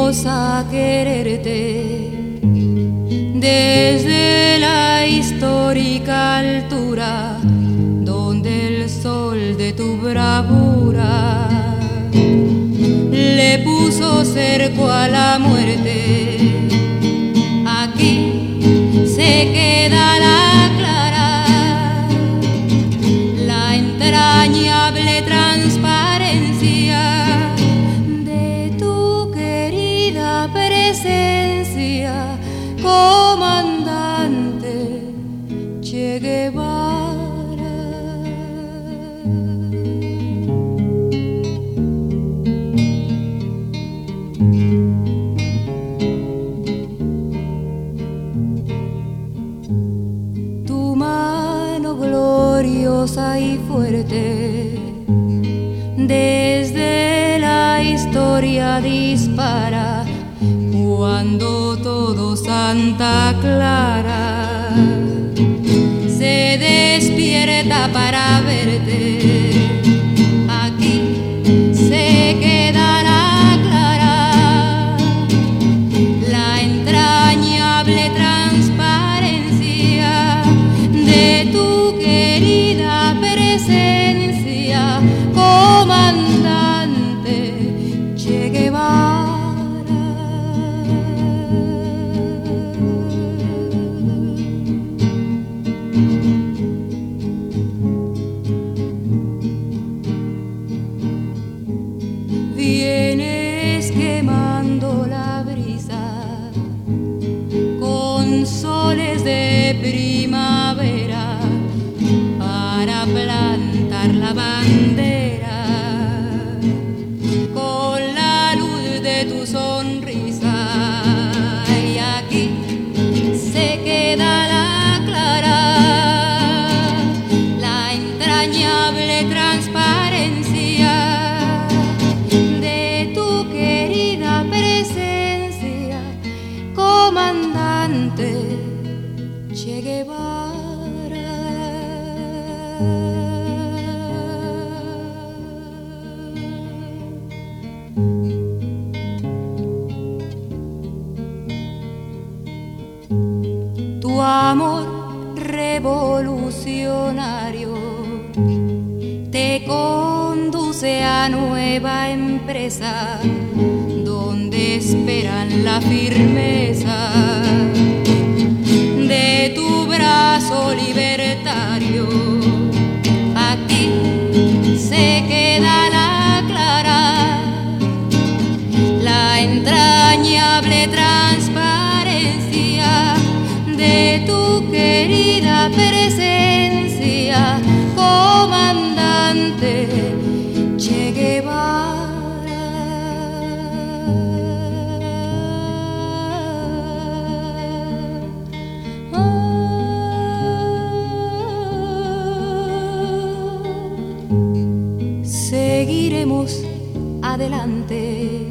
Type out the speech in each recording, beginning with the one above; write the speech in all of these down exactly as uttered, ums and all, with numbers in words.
a quererte desde la histórica altura donde el sol de tu bravura le puso cerco a la muerte. Aquí se queda la clara, la entrañable transparencia de tu querida presencia, comandante Che Guevara. Tu mano gloriosa y fuerte desde la historia dispara cuando todo Santa Clara se despierta para verte. Aquí se quedará clara la entrañable transparencia de tu querida presencia, comandante Che Guevara. Vienes quemando la brisa con soles de primavera para plantar la bandera con la luz de tu sonrisa. Y aquí se queda la clara, la entrañable transparencia presencia, comandante Che Guevara. Tu amor revolucionario te conduce a nueva empresa donde esperan la firmeza de tu brazo libertario. Aquí se queda la clara, la entrañable transparencia de tu querida presencia, comandante Che Guevara. Seguiremos adelante,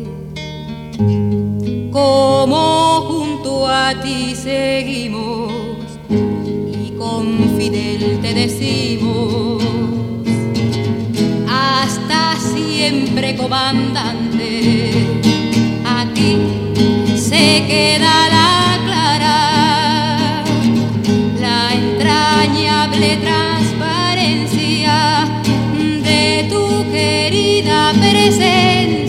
como junto a ti seguimos, y con Fidel te decimos, hasta siempre, comandante. Aquí se queda la clara, la entrañable transparencia de tu querida presencia,